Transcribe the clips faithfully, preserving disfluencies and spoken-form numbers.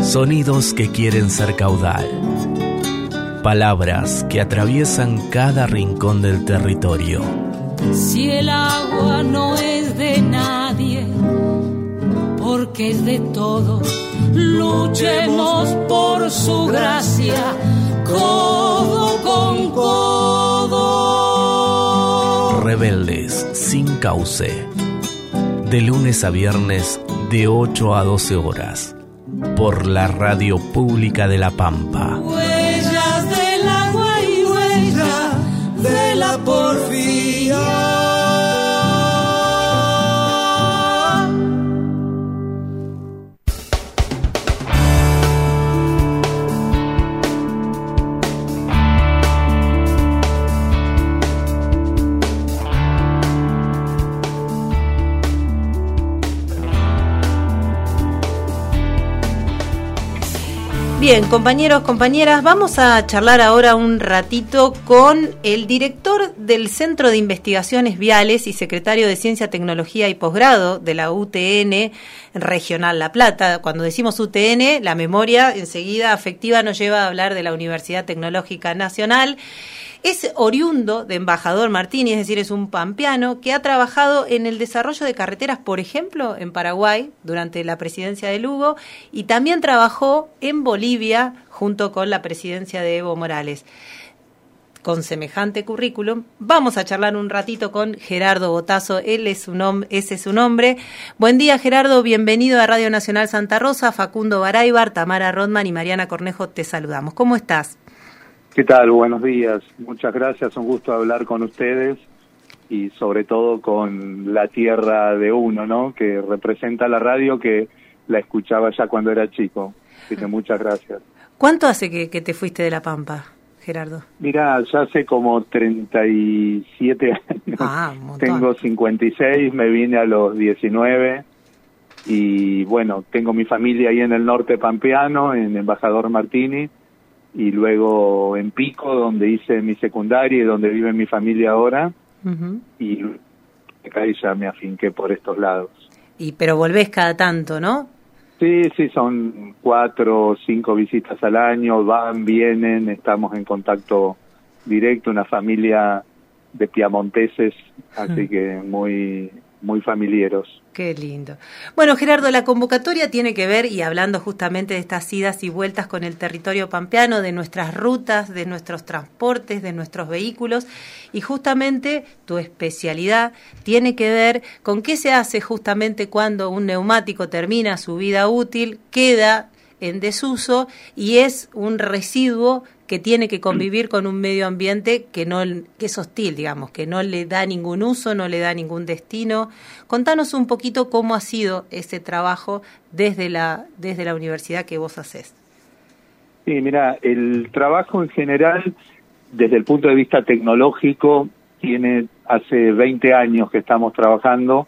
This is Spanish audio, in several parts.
Sonidos que quieren ser caudal. Palabras que atraviesan cada rincón del territorio. Si el agua no es de nadie, porque es de todos, luchemos por su gracia, codo con codo. Rebeldes sin cauce. De lunes a viernes, de ocho a doce horas. Por la Radio Pública de La Pampa. Huellas del agua y huellas de la porfía. Bien, compañeros, compañeras, vamos a charlar ahora un ratito con el director del Centro de Investigaciones Viales y secretario de Ciencia, Tecnología y Posgrado de la U T N Regional La Plata. Cuando decimos U T N, la memoria enseguida afectiva nos lleva a hablar de la Universidad Tecnológica Nacional. Es oriundo de Embajador Martini, es decir, es un pampeano que ha trabajado en el desarrollo de carreteras, por ejemplo, en Paraguay, durante la presidencia de Lugo, y también trabajó en Bolivia junto con la presidencia de Evo Morales. Con semejante currículum, vamos a charlar un ratito con Gerardo Botazo, él es su nom- ese es su nombre. Buen día, Gerardo, bienvenido a Radio Nacional Santa Rosa. Facundo Baraybar, Tamara Rodman y Mariana Cornejo, te saludamos. ¿Cómo estás? ¿Qué tal? Buenos días. Muchas gracias. Un gusto hablar con ustedes y sobre todo con la tierra de uno, ¿no? Que representa la radio, que la escuchaba ya cuando era chico. Así que muchas gracias. ¿Cuánto hace que, que te fuiste de La Pampa, Gerardo? Mira, ya hace como treinta y siete años. Ah, un montón. Tengo cincuenta y seis, me vine a los diecinueve y bueno, tengo mi familia ahí en el norte pampeano, en Embajador Martini, y luego en Pico, donde hice mi secundaria y donde vive mi familia ahora, uh-huh. Y acá ya me afinqué por estos lados. Y pero volvés cada tanto, ¿no? Sí, sí, son cuatro o cinco visitas al año, van, vienen, estamos en contacto directo, una familia de piamonteses, así uh-huh. que muy... muy familiares. Qué lindo. Bueno, Gerardo, la convocatoria tiene que ver, y hablando justamente de estas idas y vueltas con el territorio pampeano, de nuestras rutas, de nuestros transportes, de nuestros vehículos, y justamente tu especialidad tiene que ver con qué se hace justamente cuando un neumático termina su vida útil, queda en desuso y es un residuo que tiene que convivir con un medio ambiente que no que es hostil, digamos, que no le da ningún uso, no le da ningún destino. Contanos un poquito cómo ha sido ese trabajo desde la desde la universidad que vos hacés. Sí, mira, el trabajo en general, desde el punto de vista tecnológico, tiene hace veinte años que estamos trabajando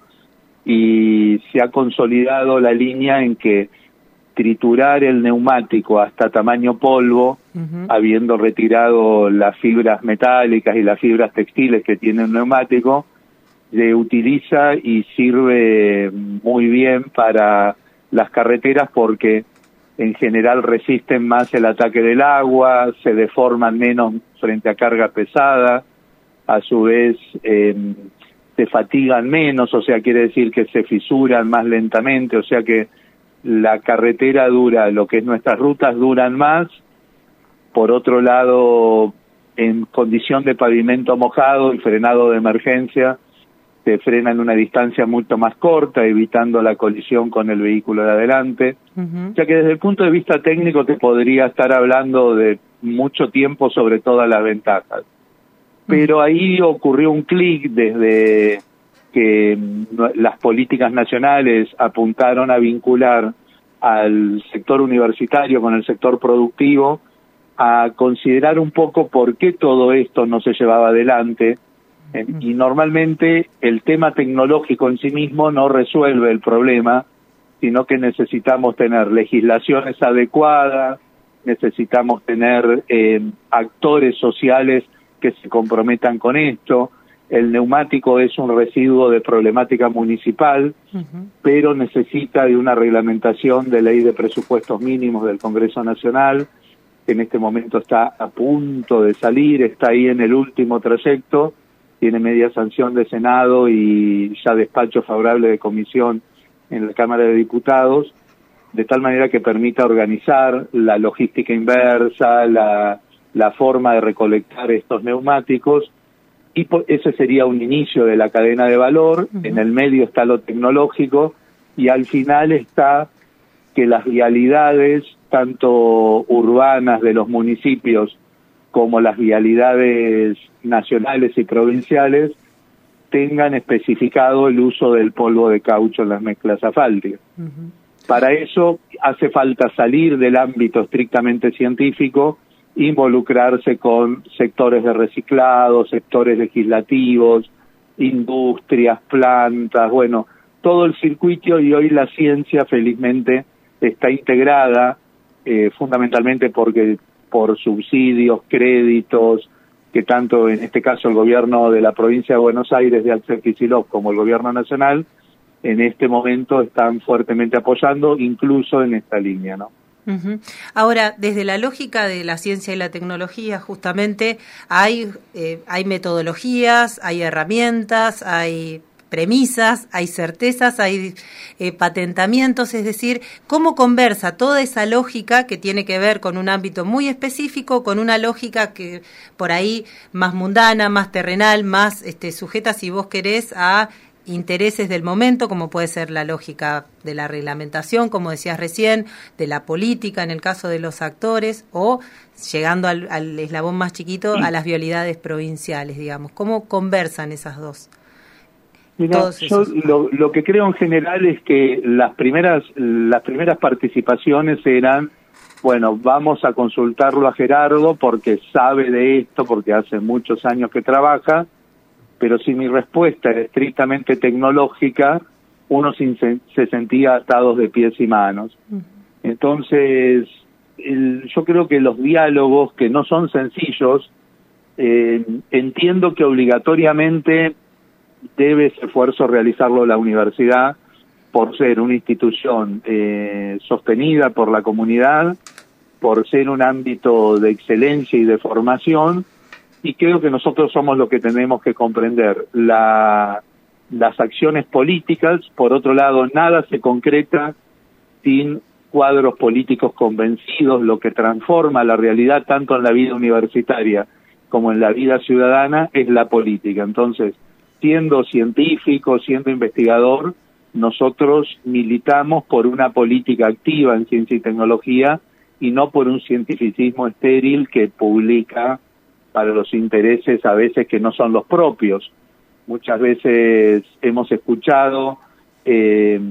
y se ha consolidado la línea en que triturar el neumático hasta tamaño polvo, uh-huh. habiendo retirado las fibras metálicas y las fibras textiles que tiene un neumático, se utiliza y sirve muy bien para las carreteras porque en general resisten más el ataque del agua, se deforman menos frente a carga pesada, a su vez eh, se fatigan menos, o sea, quiere decir que se fisuran más lentamente, o sea que la carretera dura, lo que es nuestras rutas duran más. Por otro lado, en condición de pavimento mojado y frenado de emergencia, se frena en una distancia mucho más corta, evitando la colisión con el vehículo de adelante. Uh-huh. O sea que desde el punto de vista técnico te podría estar hablando de mucho tiempo sobre todas las ventajas. Uh-huh. Pero ahí ocurrió un clic desde que las políticas nacionales apuntaron a vincular al sector universitario con el sector productivo, a considerar un poco por qué todo esto no se llevaba adelante. Y normalmente el tema tecnológico en sí mismo no resuelve el problema, sino que necesitamos tener legislaciones adecuadas, necesitamos tener eh, actores sociales que se comprometan con esto, el neumático es un residuo de problemática municipal, uh-huh. pero necesita de una reglamentación de ley de presupuestos mínimos del Congreso Nacional, que en este momento está a punto de salir, está ahí en el último trayecto, tiene media sanción de Senado y ya despacho favorable de comisión en la Cámara de Diputados, de tal manera que permita organizar la logística inversa, la, la forma de recolectar estos neumáticos, y por, ese sería un inicio de la cadena de valor. Uh-huh. En el medio está lo tecnológico, y al final está que las vialidades, tanto urbanas de los municipios como las vialidades nacionales y provinciales, tengan especificado el uso del polvo de caucho en las mezclas asfálticas. Uh-huh. Para eso hace falta salir del ámbito estrictamente científico, involucrarse con sectores de reciclado, sectores legislativos, industrias, plantas, bueno, todo el circuito, y hoy la ciencia felizmente está integrada eh, fundamentalmente porque por subsidios, créditos, que tanto en este caso el gobierno de la provincia de Buenos Aires de Axel Kicillof como el gobierno nacional en este momento están fuertemente apoyando, incluso en esta línea, ¿no? Uh-huh. Ahora, desde la lógica de la ciencia y la tecnología, justamente, hay, eh, hay metodologías, hay herramientas, hay premisas, hay certezas, hay eh, patentamientos, es decir, cómo conversa toda esa lógica que tiene que ver con un ámbito muy específico, con una lógica que por ahí más mundana, más terrenal, más este, sujeta, si vos querés, a intereses del momento, como puede ser la lógica de la reglamentación, como decías recién, de la política en el caso de los actores, o llegando al, al eslabón más chiquito, a las vialidades provinciales, digamos. ¿Cómo conversan esas dos? Mira, yo lo, lo que creo en general es que las primeras las primeras participaciones eran, bueno, vamos a consultarlo a Gerardo porque sabe de esto, porque hace muchos años que trabaja, pero si mi respuesta era estrictamente tecnológica, uno se, se sentía atados de pies y manos. Entonces, el, yo creo que los diálogos, que no son sencillos, eh, entiendo que obligatoriamente debe ese esfuerzo realizarlo la universidad por ser una institución eh, sostenida por la comunidad, por ser un ámbito de excelencia y de formación, y creo que nosotros somos los que tenemos que comprender la, las acciones políticas. Por otro lado, nada se concreta sin cuadros políticos convencidos. Lo que transforma la realidad tanto en la vida universitaria como en la vida ciudadana es la política. Entonces, siendo científico, siendo investigador, nosotros militamos por una política activa en ciencia y tecnología y no por un cientificismo estéril que publica para los intereses a veces que no son los propios. Muchas veces hemos escuchado eh,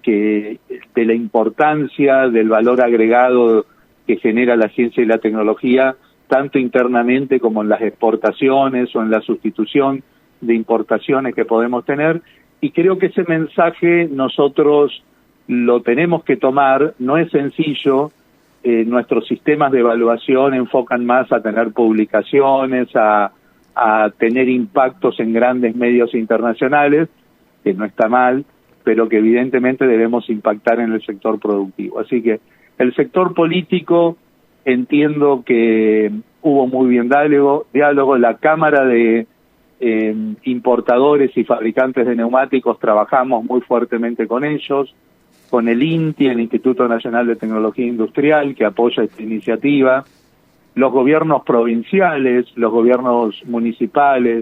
que de la importancia del valor agregado que genera la ciencia y la tecnología, tanto internamente como en las exportaciones o en la sustitución de importaciones que podemos tener, y creo que ese mensaje nosotros lo tenemos que tomar. No es sencillo. Eh, nuestros sistemas de evaluación enfocan más a tener publicaciones, a, a tener impactos en grandes medios internacionales, que no está mal, pero que evidentemente debemos impactar en el sector productivo. Así que el sector político, entiendo que hubo muy bien diálogo, diálogo la Cámara de eh, Importadores y Fabricantes de Neumáticos, trabajamos muy fuertemente con ellos, con el INTI, el Instituto Nacional de Tecnología Industrial, que apoya esta iniciativa, los gobiernos provinciales, los gobiernos municipales.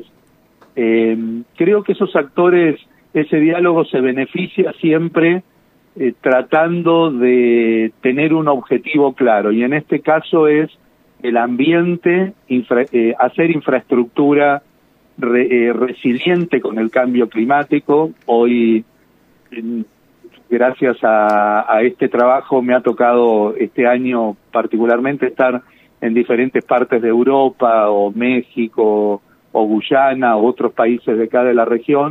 Eh, creo que esos actores, ese diálogo se beneficia siempre eh, tratando de tener un objetivo claro, y en este caso es el ambiente, infra, eh, hacer infraestructura re, eh, resiliente con el cambio climático. Hoy, en, gracias a, a este trabajo, me ha tocado este año particularmente estar en diferentes partes de Europa, o México, o Guyana, o otros países de acá de la región,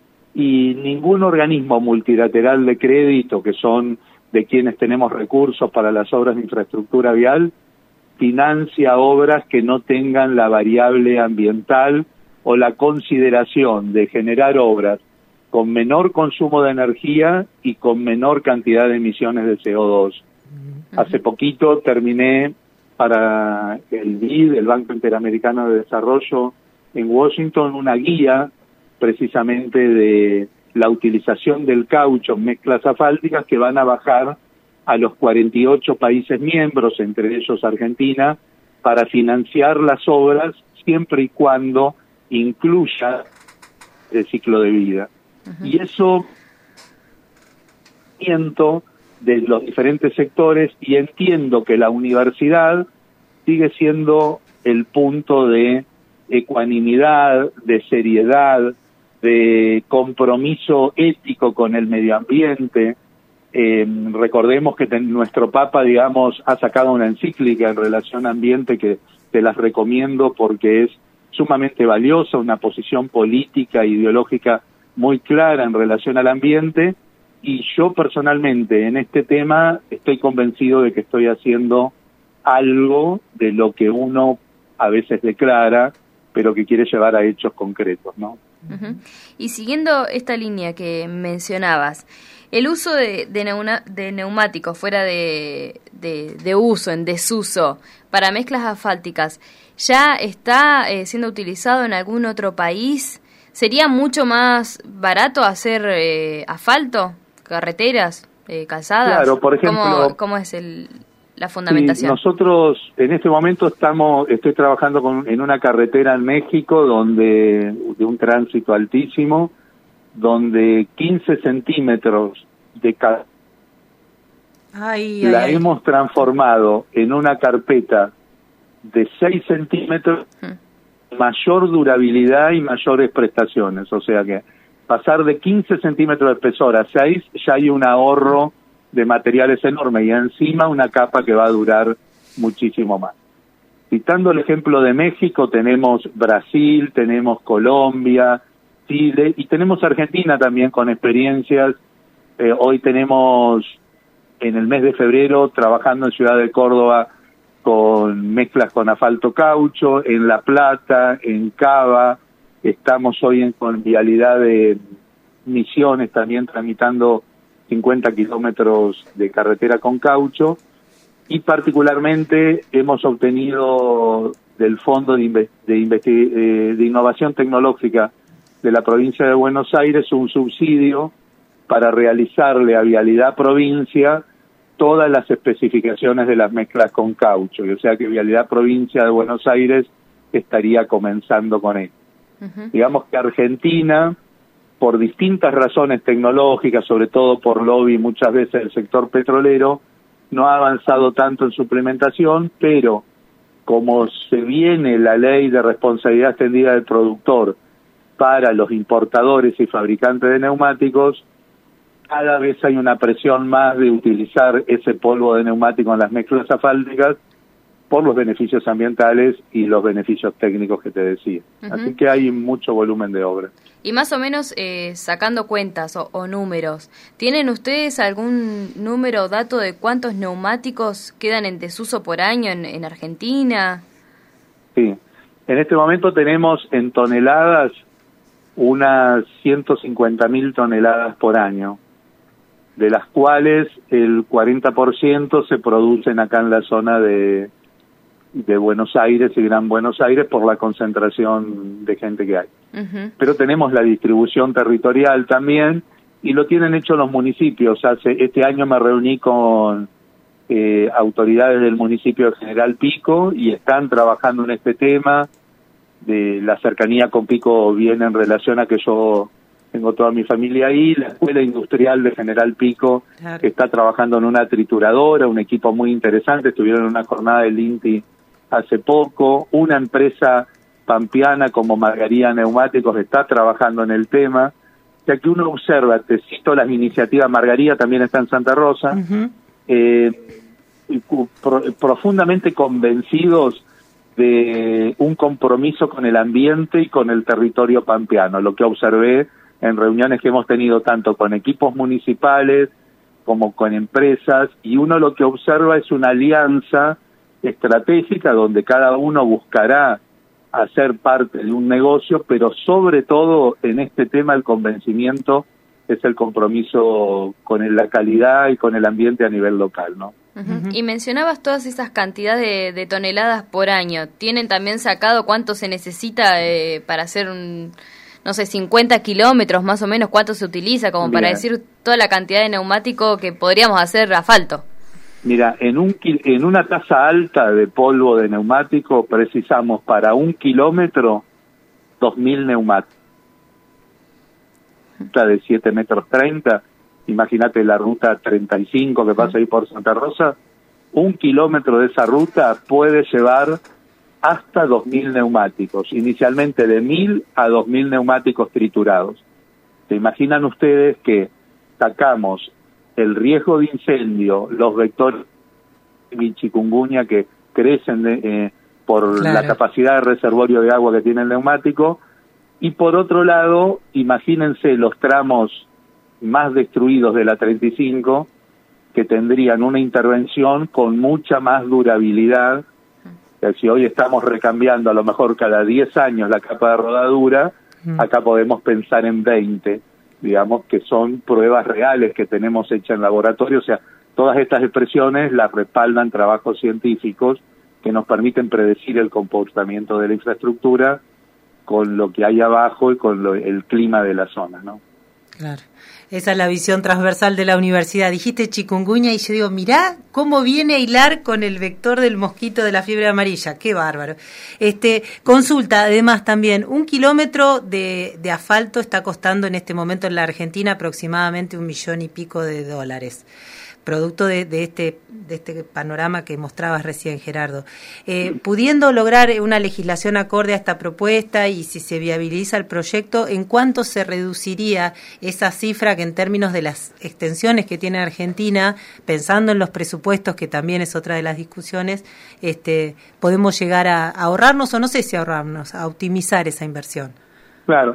y ningún organismo multilateral de crédito, que son de quienes tenemos recursos para las obras de infraestructura vial, financia obras que no tengan la variable ambiental o la consideración de generar obras con menor consumo de energía y con menor cantidad de emisiones de C O dos. Uh-huh. Hace poquito terminé para el B I D, el Banco Interamericano de Desarrollo, en Washington, una guía precisamente de la utilización del caucho en mezclas asfálticas que van a bajar a los cuarenta y ocho países miembros, entre ellos Argentina, para financiar las obras siempre y cuando incluya el ciclo de vida. Uh-huh. Y eso siento de los diferentes sectores, y entiendo que la universidad sigue siendo el punto de ecuanimidad, de seriedad, de compromiso ético con el medio ambiente. Eh, recordemos que ten, nuestro Papa, digamos, ha sacado una encíclica en relación a ambiente que te las recomiendo porque es sumamente valiosa, una posición política e ideológica muy clara en relación al ambiente, y yo personalmente en este tema estoy convencido de que estoy haciendo algo de lo que uno a veces declara, pero que quiere llevar a hechos concretos, ¿no? Uh-huh. Y siguiendo esta línea que mencionabas, el uso de, de, neuna, de neumáticos fuera de, de, de uso, en desuso, para mezclas asfálticas, ¿ya está eh, siendo utilizado en algún otro país? ¿Sería mucho más barato hacer eh, asfalto, carreteras, eh, calzadas? Claro, por ejemplo... ¿Cómo, cómo es el, la fundamentación? Sí, nosotros en este momento estamos, estoy trabajando con, en una carretera en México donde de un tránsito altísimo, donde quince centímetros de ca- ay, la ay, hemos transformado en una carpeta de seis centímetros, hmm. mayor durabilidad y mayores prestaciones. O sea que pasar de quince centímetros de espesor a seis, ya hay un ahorro de materiales enorme, y encima una capa que va a durar muchísimo más. Citando el ejemplo de México, tenemos Brasil, tenemos Colombia, Chile, y tenemos Argentina también con experiencias. Eh, hoy tenemos, en el mes de febrero, trabajando en Ciudad de Córdoba con mezclas con asfalto caucho, en La Plata, en Cava, estamos hoy en con vialidad de Misiones también tramitando cincuenta kilómetros de carretera con caucho, y particularmente hemos obtenido del Fondo de, Inve- de, Investi- eh, de Innovación Tecnológica de la provincia de Buenos Aires un subsidio para realizarle a Vialidad Provincia todas las especificaciones de las mezclas con caucho, y o sea que Vialidad Provincia de Buenos Aires estaría comenzando con esto. Uh-huh. Digamos que Argentina, por distintas razones tecnológicas, sobre todo por lobby muchas veces del sector petrolero, no ha avanzado tanto en su implementación, pero como se viene la ley de responsabilidad extendida del productor para los importadores y fabricantes de neumáticos, cada vez hay una presión más de utilizar ese polvo de neumático en las mezclas asfálticas por los beneficios ambientales y los beneficios técnicos que te decía. Uh-huh. Así que hay mucho volumen de obra. Y más o menos, eh, sacando cuentas o, o números, ¿tienen ustedes algún número o dato de cuántos neumáticos quedan en desuso por año en, en Argentina? Sí, en este momento tenemos en toneladas unas ciento cincuenta mil toneladas por año, de las cuales el cuarenta por ciento se producen acá en la zona de... de Buenos Aires y Gran Buenos Aires por la concentración de gente que hay. Uh-huh. Pero tenemos la distribución territorial también, y lo tienen hecho los municipios. Hace este año me reuní con eh, autoridades del municipio de General Pico y están trabajando en este tema. De la cercanía con Pico viene en relación a que yo tengo toda mi familia ahí. La Escuela Industrial de General Pico, claro, está trabajando en una trituradora, un equipo muy interesante. Estuvieron en una jornada del INTI hace poco. Una empresa pampeana como Margarita Neumáticos está trabajando en el tema. Ya que uno observa, te cito las iniciativas, Margarita también está en Santa Rosa, uh-huh. eh, pro, profundamente convencidos de un compromiso con el ambiente y con el territorio pampeano. Lo que observé en reuniones que hemos tenido tanto con equipos municipales como con empresas, y uno lo que observa es una alianza estratégica donde cada uno buscará a ser parte de un negocio, pero sobre todo en este tema el convencimiento es el compromiso con la calidad y con el ambiente a nivel local, ¿no? Uh-huh. Y mencionabas todas esas cantidades de, de toneladas por año. ¿Tienen también sacado cuánto se necesita eh, para hacer un, no sé, cincuenta kilómetros más o menos? ¿Cuánto se utiliza como Bien. para decir toda la cantidad de neumático que podríamos hacer asfalto? Mira, en un en una tasa alta de polvo de neumático precisamos para un kilómetro dos mil neumáticos. De siete metros treinta, imagínate la ruta treinta y cinco que pasa ahí por Santa Rosa, un kilómetro de esa ruta puede llevar hasta dos mil neumáticos, inicialmente de mil a dos mil neumáticos triturados. ¿Se imaginan ustedes que sacamos el riesgo de incendio, los vectores de chikungunya que crecen de, eh, por claro. la capacidad de reservorio de agua que tiene el neumático? Y por otro lado, imagínense los tramos más destruidos de la treinta y cinco, que tendrían una intervención con mucha más durabilidad. O sea, si hoy estamos recambiando a lo mejor cada diez años la capa de rodadura, mm. acá podemos pensar en veinte, digamos, que son pruebas reales que tenemos hechas en laboratorio. O sea, todas estas expresiones las respaldan trabajos científicos que nos permiten predecir el comportamiento de la infraestructura con lo que hay abajo y con lo, el clima de la zona, ¿no? Claro. Esa es la visión transversal de la universidad. Dijiste chikungunya y yo digo, mirá cómo viene a hilar con el vector del mosquito de la fiebre amarilla. Qué bárbaro. Este, consulta, además también, un kilómetro de, de asfalto está costando en este momento en la Argentina aproximadamente un millón y pico de dólares. Producto de, de este de este panorama que mostrabas recién, Gerardo. Eh, pudiendo lograr una legislación acorde a esta propuesta y si se viabiliza el proyecto, ¿en cuánto se reduciría esa cifra que en términos de las extensiones que tiene Argentina, pensando en los presupuestos, que también es otra de las discusiones, este, podemos llegar a, a ahorrarnos, o no sé si ahorrarnos, a optimizar esa inversión? Claro.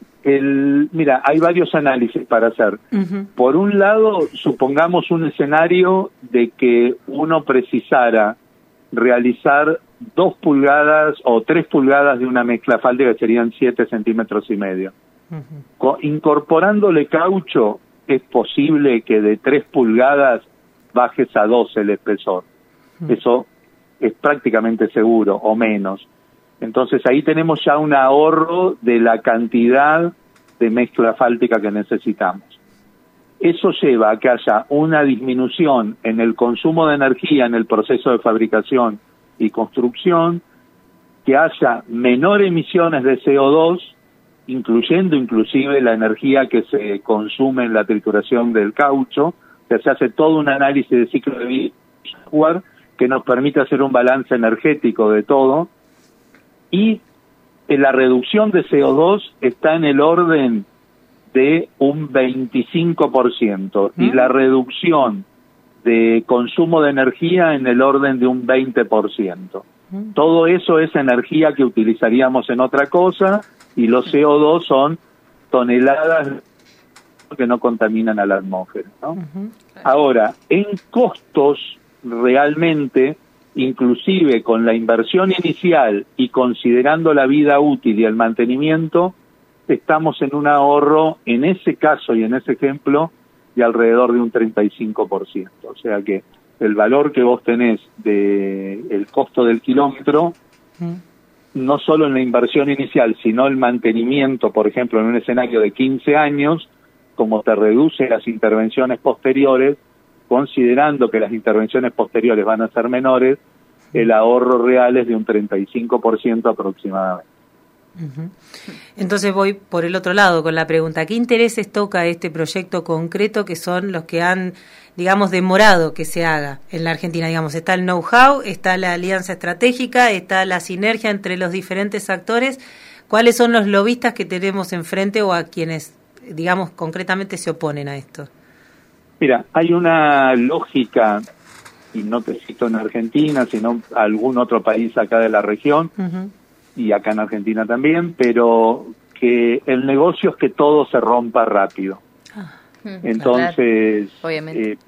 El, mira, hay varios análisis para hacer. Uh-huh. Por un lado, supongamos un escenario de que uno precisara realizar dos pulgadas o tres pulgadas de una mezcla asfáltica, que serían siete centímetros y medio. Uh-huh. Co- incorporándole caucho, es posible que de tres pulgadas bajes a dos el espesor. Uh-huh. Eso es prácticamente seguro, o menos. Entonces ahí tenemos ya un ahorro de la cantidad de mezcla asfáltica que necesitamos. Eso lleva a que haya una disminución en el consumo de energía en el proceso de fabricación y construcción, que haya menor emisiones de C O dos, incluyendo inclusive la energía que se consume en la trituración del caucho. O sea, se hace todo un análisis de ciclo de vida que nos permite hacer un balance energético de todo. Y la reducción de C O dos está en el orden de un veinticinco por ciento ¿Mm? y la reducción de consumo de energía en el orden de un veinte por ciento. ¿Mm? Todo eso es energía que utilizaríamos en otra cosa, y los C O dos son toneladas que no contaminan a la atmósfera, ¿no? Uh-huh. Ahora, en costos realmente, inclusive con la inversión inicial y considerando la vida útil y el mantenimiento, estamos en un ahorro, en ese caso y en ese ejemplo, de alrededor de un treinta y cinco por ciento. O sea que el valor que vos tenés de el costo del kilómetro, mm. no solo en la inversión inicial, sino el mantenimiento, por ejemplo, en un escenario de quince años, como te reduce las intervenciones posteriores, considerando que las intervenciones posteriores van a ser menores, el ahorro real es de un treinta y cinco por ciento aproximadamente. Uh-huh. Entonces voy por el otro lado con la pregunta. ¿Qué intereses toca este proyecto concreto que son los que han, digamos, demorado que se haga en la Argentina? Digamos, está el know-how, está la alianza estratégica, está la sinergia entre los diferentes actores. ¿Cuáles son los lobistas que tenemos enfrente o a quienes, digamos, concretamente se oponen a esto? Mira, hay una lógica, y no te cito en Argentina, sino algún otro país acá de la región, uh-huh. y acá en Argentina también, pero que el negocio es que todo se rompa rápido. Ah, Entonces, eh,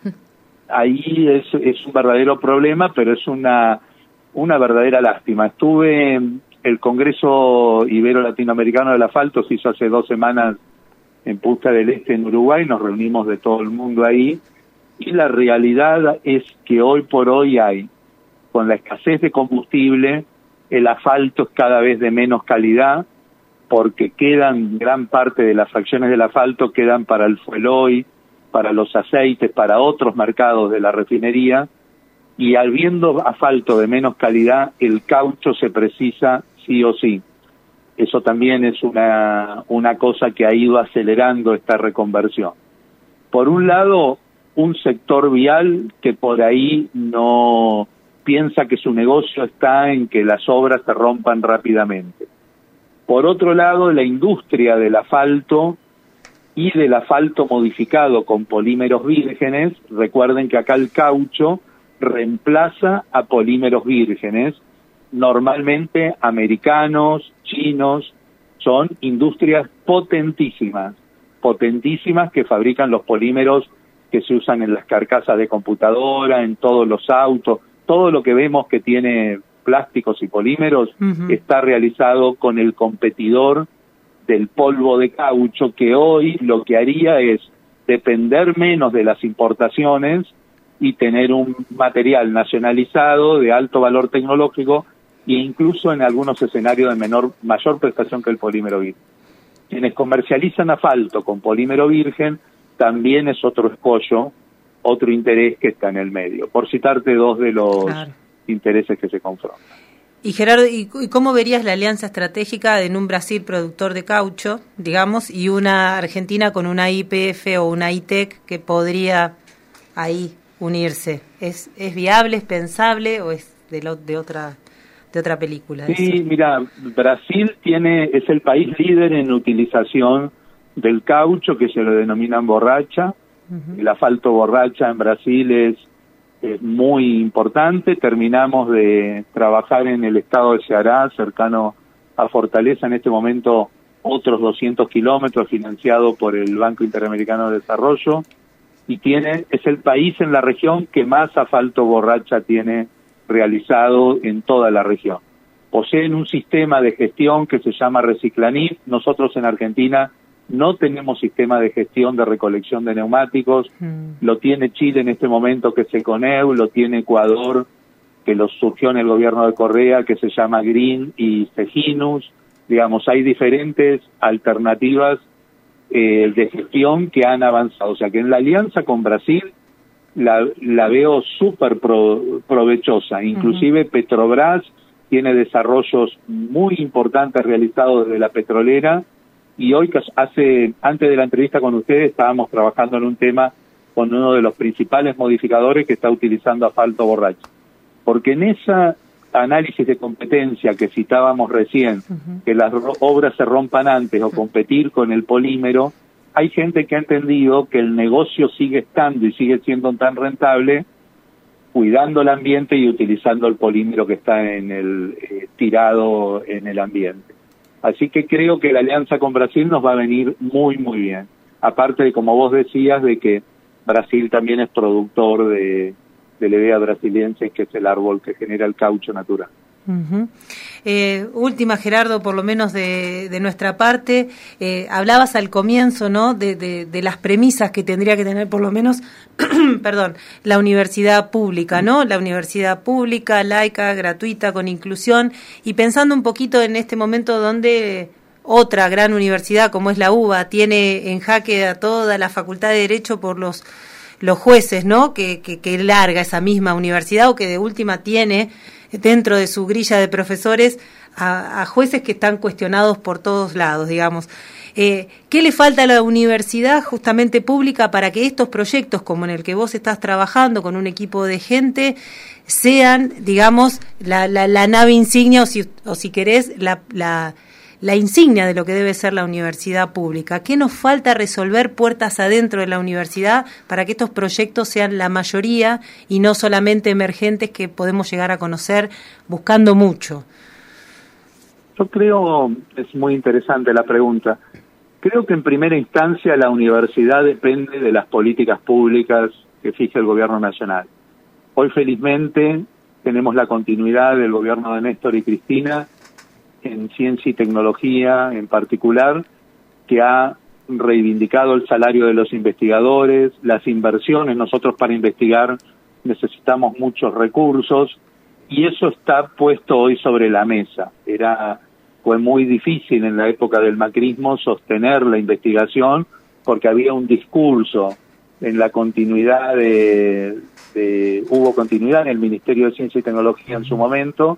ahí es, es un verdadero problema, pero es una, una verdadera lástima. Estuve el Congreso Ibero-Latinoamericano del Asfalto se hizo hace dos semanas en Punta del Este, en Uruguay, nos reunimos de todo el mundo ahí, y la realidad es que hoy por hoy hay, con la escasez de combustible, el asfalto es cada vez de menos calidad, porque quedan, gran parte de las fracciones del asfalto quedan para el fuel oil, para los aceites, para otros mercados de la refinería, y habiendo asfalto de menos calidad, el caucho se precisa sí o sí. Eso también es una, una cosa que ha ido acelerando esta reconversión. Por un lado, un sector vial que por ahí no piensa que su negocio está en que las obras se rompan rápidamente. Por otro lado, la industria del asfalto y del asfalto modificado con polímeros vírgenes, recuerden que acá el caucho reemplaza a polímeros vírgenes, normalmente americanos, chinos, son industrias potentísimas, potentísimas que fabrican los polímeros que se usan en las carcasas de computadora, en todos los autos, todo lo que vemos que tiene plásticos y polímeros uh-huh. está realizado con el competidor del polvo de caucho, que hoy lo que haría es depender menos de las importaciones y tener un material nacionalizado de alto valor tecnológico e incluso en algunos escenarios de menor mayor prestación que el polímero virgen. Quienes comercializan asfalto con polímero virgen también es otro escollo, otro interés que está en el medio, por citarte dos de los claro. intereses que se confrontan. Y Gerardo, ¿y cómo verías la alianza estratégica en un Brasil productor de caucho, digamos, y una Argentina con una I P F o una I T E C que podría ahí unirse? ¿Es es viable, es pensable o es de, lo, de otra de otra película? Sí, eso? Mira, Brasil tiene es el país líder en utilización del caucho, que se lo denominan borracha. Uh-huh. El asfalto borracha en Brasil es, es muy importante. Terminamos de trabajar en el estado de Ceará, cercano a Fortaleza, en este momento otros doscientos kilómetros, financiado por el Banco Interamericano de Desarrollo, y tiene es el país en la región que más asfalto borracha tiene realizado en toda la región. Poseen un sistema de gestión que se llama Reciclanif. Nosotros en Argentina no tenemos sistema de gestión de recolección de neumáticos, mm. lo tiene Chile en este momento, que es Econeu, lo tiene Ecuador, que lo surgió en el gobierno de Correa, que se llama Green y Seginus. Digamos, hay diferentes alternativas eh, de gestión que han avanzado. O sea que en la alianza con Brasil la, la veo súper pro, provechosa. Inclusive uh-huh. Petrobras tiene desarrollos muy importantes realizados desde la petrolera. Y hoy, hace antes de la entrevista con ustedes, estábamos trabajando en un tema con uno de los principales modificadores que está utilizando asfalto borracho. Porque en ese análisis de competencia que citábamos recién, uh-huh. que las ro- obras se rompan antes o competir con el polímero, hay gente que ha entendido que el negocio sigue estando y sigue siendo tan rentable cuidando el ambiente y utilizando el polímero que está en el eh, tirado en el ambiente. Así que creo que la alianza con Brasil nos va a venir muy, muy bien. Aparte de, como vos decías, de que Brasil también es productor de, de la idea brasiliense, que es el árbol que genera el caucho natural. Uh-huh. Eh, última, Gerardo, por lo menos de, de nuestra parte, eh, hablabas al comienzo, ¿no?, de, de, de las premisas que tendría que tener por lo menos, perdón, la universidad pública, ¿no? La universidad pública, laica, gratuita, con inclusión, y pensando un poquito en este momento donde otra gran universidad como es la UBA tiene en jaque a toda la Facultad de Derecho por los los jueces, ¿no?, que, que, que larga esa misma universidad, o que de última tiene dentro de su grilla de profesores a, a jueces que están cuestionados por todos lados, digamos. Eh, ¿Qué le falta a la universidad justamente pública para que estos proyectos, como en el que vos estás trabajando con un equipo de gente, sean, digamos, la, la, la nave insignia, o si, o si querés, la, la, la insignia de lo que debe ser la universidad pública? ¿Qué nos falta resolver puertas adentro de la universidad para que estos proyectos sean la mayoría y no solamente emergentes que podemos llegar a conocer buscando mucho? Yo creo, es muy interesante la pregunta, creo que en primera instancia la universidad depende de las políticas públicas que fije el gobierno nacional. Hoy felizmente tenemos la continuidad del gobierno de Néstor y Cristina, en ciencia y tecnología en particular, que ha reivindicado el salario de los investigadores, las inversiones. Nosotros para investigar necesitamos muchos recursos y eso está puesto hoy sobre la mesa. Era fue muy difícil en la época del macrismo sostener la investigación porque había un discurso en la continuidad de, de hubo continuidad en el Ministerio de Ciencia y Tecnología en su momento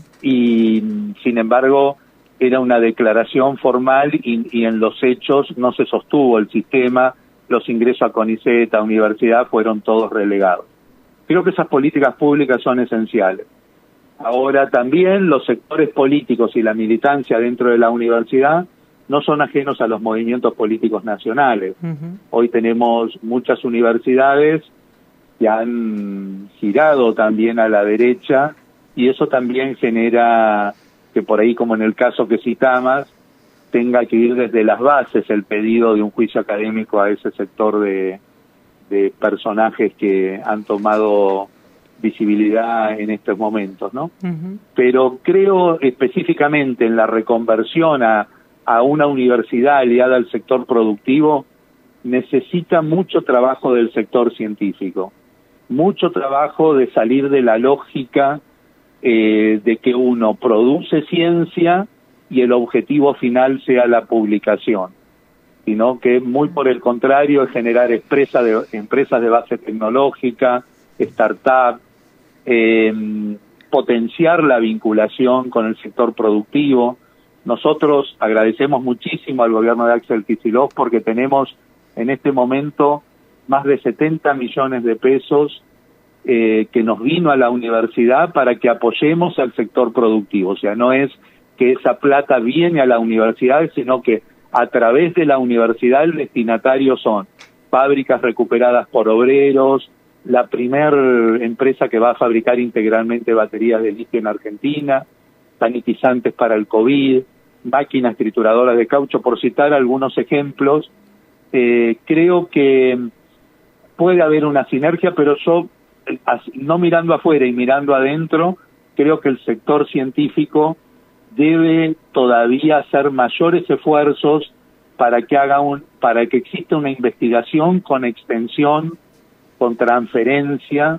y sin embargo era una declaración formal y, y en los hechos no se sostuvo el sistema, los ingresos a CONICET, a universidad fueron todos relegados. Creo que esas políticas públicas son esenciales. Ahora también los sectores políticos y la militancia dentro de la universidad no son ajenos a los movimientos políticos nacionales. Uh-huh. Hoy tenemos muchas universidades que han girado también a la derecha y eso también genera que por ahí, como en el caso que citabas, tenga que ir desde las bases el pedido de un juicio académico a ese sector de, de personajes que han tomado visibilidad en estos momentos, ¿no? Uh-huh. Pero creo específicamente en la reconversión a, a una universidad aliada al sector productivo, necesita mucho trabajo del sector científico, mucho trabajo de salir de la lógica eh, de que uno produce ciencia y el objetivo final sea la publicación, sino que muy por el contrario es generar empresas de, empresas de base tecnológica, startups, eh, potenciar la vinculación con el sector productivo. Nosotros agradecemos muchísimo al gobierno de Axel Kicillof porque tenemos en este momento más de setenta millones de pesos eh, que nos vino a la universidad para que apoyemos al sector productivo. O sea, no es que esa plata viene a la universidad, sino que a través de la universidad el destinatario son fábricas recuperadas por obreros, la primer empresa que va a fabricar integralmente baterías de litio en Argentina, sanitizantes para el COVID, máquinas trituradoras de caucho, por citar algunos ejemplos. Eh, creo que puede haber una sinergia, pero yo, no mirando afuera y mirando adentro, creo que el sector científico debe todavía hacer mayores esfuerzos para que haga un, para que exista una investigación con extensión, con transferencia.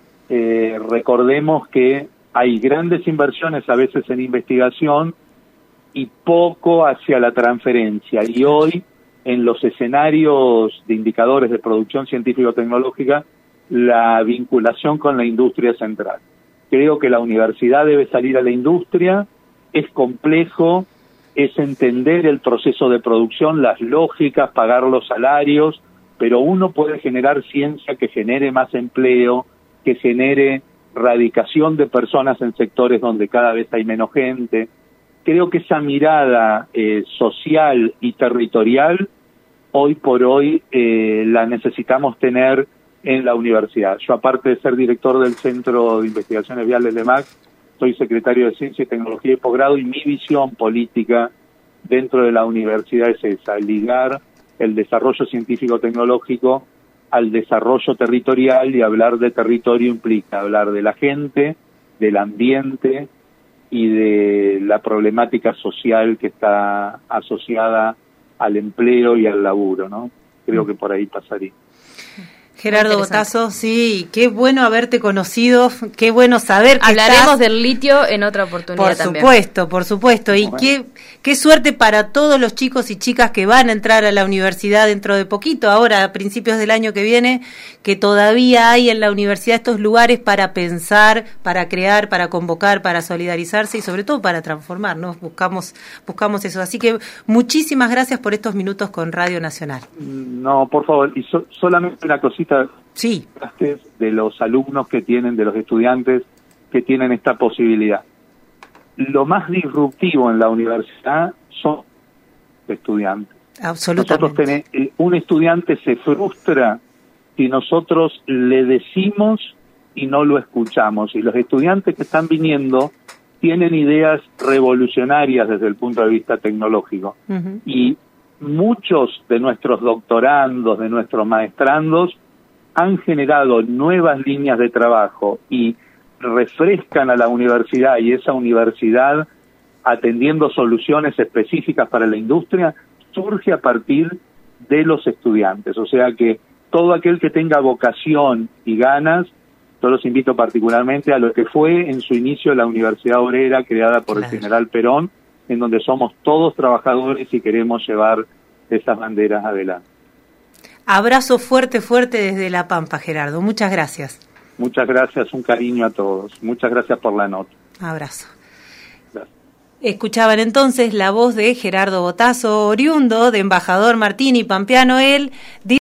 Eh, recordemos que hay grandes inversiones a veces en investigación y poco hacia la transferencia. Y hoy, en los escenarios de indicadores de producción científico-tecnológica, la vinculación con la industria es central. Creo que la universidad debe salir a la industria. Es complejo, es entender el proceso de producción, las lógicas, pagar los salarios, pero uno puede generar ciencia que genere más empleo, que genere radicación de personas en sectores donde cada vez hay menos gente. Creo que esa mirada eh, social y territorial, hoy por hoy, eh, la necesitamos tener en la universidad. Yo, aparte de ser director del Centro de Investigaciones Viales de M A C, soy secretario de Ciencia y Tecnología y Posgrado, y mi visión política dentro de la universidad es esa, ligar el desarrollo científico-tecnológico al desarrollo territorial, y hablar de territorio implica hablar de la gente, del ambiente y de la problemática social que está asociada al empleo y al laburo, ¿no? Creo que por ahí pasaría. Gerardo Botazo, sí, qué bueno haberte conocido, qué bueno saber que hablaremos estás... del litio en otra oportunidad también. Por supuesto, por supuesto, y bueno, qué, qué suerte para todos los chicos y chicas que van a entrar a la universidad dentro de poquito, ahora a principios del año que viene, que todavía hay en la universidad estos lugares para pensar, para crear, para convocar, para solidarizarse y sobre todo para transformar, ¿no? Buscamos, buscamos eso, así que muchísimas gracias por estos minutos con Radio Nacional. No, por favor, y so, solamente una cosita. Sí. De los alumnos que tienen, de los estudiantes que tienen esta posibilidad. Lo más disruptivo en la universidad son los estudiantes. Absolutamente. Nosotros tenemos, un estudiante se frustra si nosotros le decimos y no lo escuchamos. Y los estudiantes que están viniendo tienen ideas revolucionarias desde el punto de vista tecnológico. Uh-huh. Y muchos de nuestros doctorandos, de nuestros maestrandos, han generado nuevas líneas de trabajo y refrescan a la universidad, y esa universidad atendiendo soluciones específicas para la industria, surge a partir de los estudiantes. O sea que todo aquel que tenga vocación y ganas, yo los invito particularmente a lo que fue en su inicio la Universidad Obrera, creada por claro. el General Perón, en donde somos todos trabajadores y queremos llevar esas banderas adelante. Abrazo fuerte, fuerte desde La Pampa, Gerardo. Muchas gracias. Muchas gracias, un cariño a todos. Muchas gracias por la nota. Abrazo. Escuchaban entonces la voz de Gerardo Botazo, oriundo de Embajador Martín y Pampeano. Él